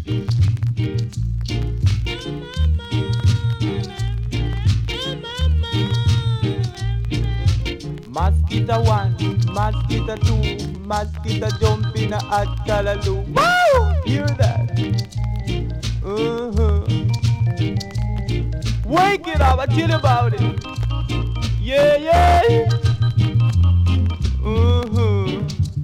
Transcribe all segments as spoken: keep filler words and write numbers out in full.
Mosquito one, mosquito two, mosquito jump in a hot callaloo. Woo! Hear that? Uh-huh. Wake it up, I tell you about it. Yeah, yeah. Uh-huh.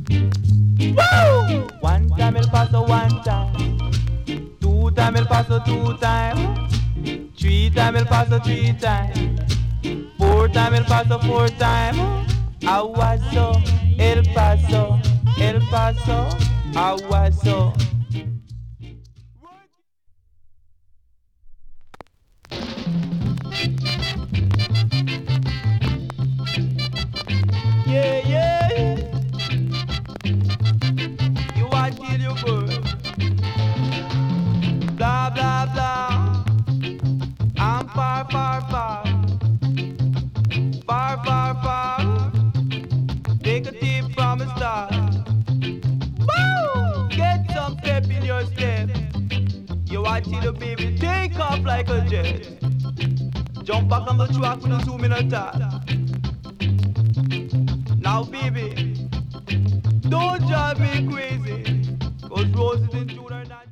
Woo! One time el paso, one time. Two time el paso, two time. Three time el paso, three time. Four time el paso, four time. Aguaso, El Paso, El Paso, Aguaso. Yeah, yeah. You want to kill your bird. Blah, blah, blah. I'm far, far, far. Far, far, far. Take a tip from a star. Woo! Get some step in your step. You watch it, baby, take off like a jet. Jump back on the track with a two minute tap. Now, baby, don't drive me crazy. Cause Rose is in June or night.